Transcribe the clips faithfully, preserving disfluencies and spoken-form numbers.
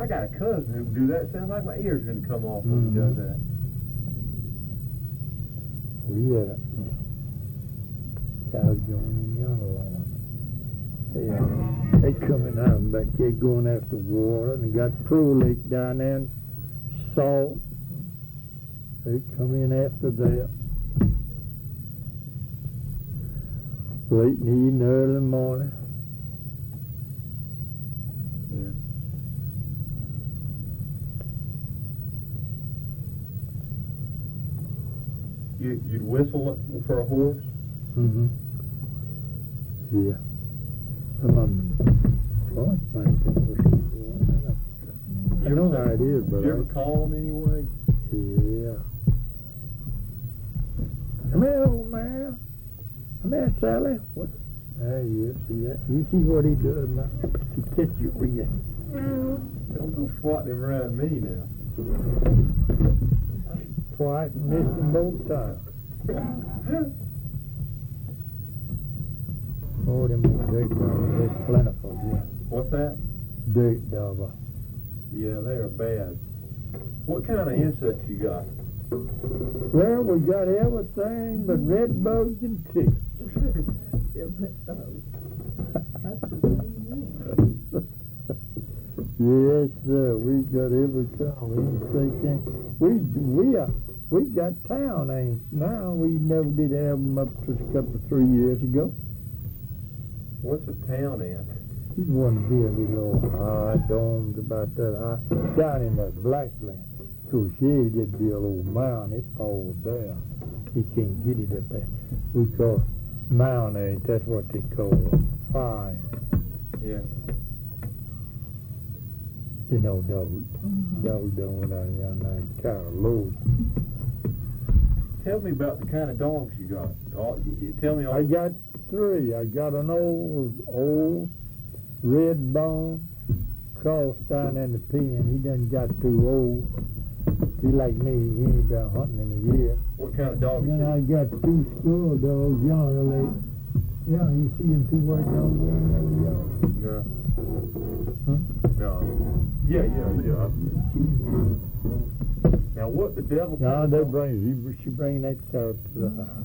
I got a cousin who can do that. Sounds like my ears going to come off when Mm-hmm. he does that. We had a cows going in the other lawn. They, uh, they coming out back there going after water, and they got Pro Lake down there, and salt. They come in after that. Late in the evening, early morning. Yeah. You, you'd whistle for a horse? Mm-hmm. Yeah. Some of them, Florence might think it was one. I You know ever how say- it is, but Did you ever call them anyway? yeah. Come here, old man. Come here, Sally. What? There he is. See that? You see what he does now? He catch you with you. Don't go swatting him around me now. Twice and missed him both times. Oh, them dirt dogs, they're plentiful, yeah. What's that? Dirt dogger. Yeah, they are bad. What kind of insects you got? Well, we got everything but red bugs and ticks. Yes, sir. We got every kind of insect. We we uh, we got town ants now. We never did have them up to a couple of three years ago. What's a town ant? He's one big little high domed about that high down in that blackland. Of course, yeah, it'd be a little mountain. It falls down. He can't get it up there. We call mound ant. That's what they call a fire. Yeah. You know, dog, mm-hmm. dog don't went out here nice kind of low. Tell me about the kind of dogs you got. All, you, tell me all. I got three. I got an old, old red bone cross down in the pen. He done got too old. He like me. He ain't been hunting in a year. What kind of dog? Then I got two skull dogs, yonder like, yeah, you see them two white dogs there? Yeah. Huh? No. Yeah, yeah, yeah. Now, what the devil? No, they bring she, she bring that cow to the house.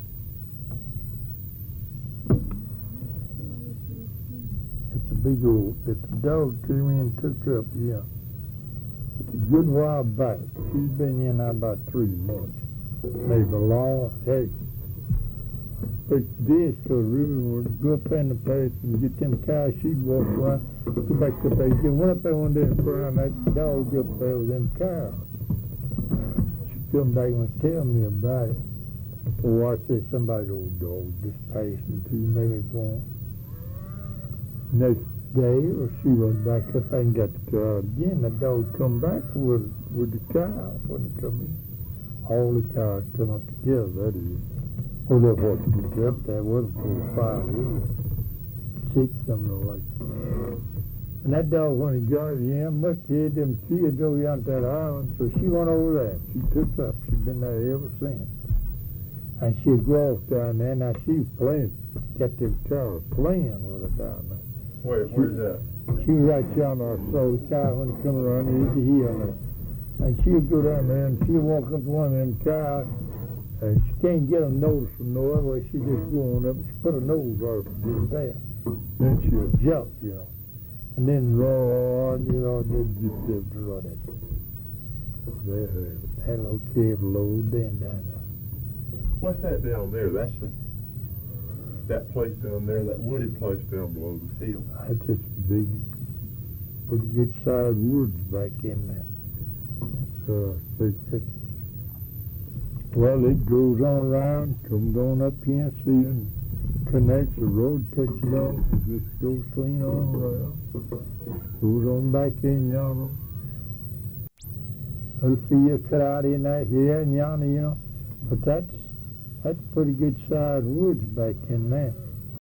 It's a big old. It's a dog came in and took her up. Yeah. It's a good while back. She's been in now about three months. Maybe a long. Hey. But this, cause really, when we go up in the place and get them cows, she'd walk around, go back to the place. She went up there one day and put around that dog up there with them cows. She come back and tell me about it. Oh, I said, somebody's old dog just passing through, maybe going. Next day, or she went back up and got the cow again. The dog come back with with the cows when they come in. All the cows come up together, that is. Oh, that was up there wasn't for five years. Six, something like that. And that dog, when he got it, yeah, must have had them kids over out that island, so she went over there. She took up. She's been there ever since. And she grew off down there. Now she's playing, got them cows playing with her down there. Where, where's that? She was right yonder. I saw the cow when he come around, he's a heel there. And she'll go down there and she'll walk up to one of them cows. And she can't get a nose from nowhere, where she just go on up and she put her nose right up just there. Then she'll jump, you know. And then run, you know, and then just just run it. There, that little cave low then down there. What's that down there? That's the, that place down there, that wooded place down below the field. That's just big, pretty good sized woods back in there. So, it's, it's, well, it goes on around, comes on up here, see, and connects, the road takes it off, it just goes clean on around. Goes on back in yonder. Little field cut out in that here and yonder, you know. But that's, that's pretty good sized woods back in there.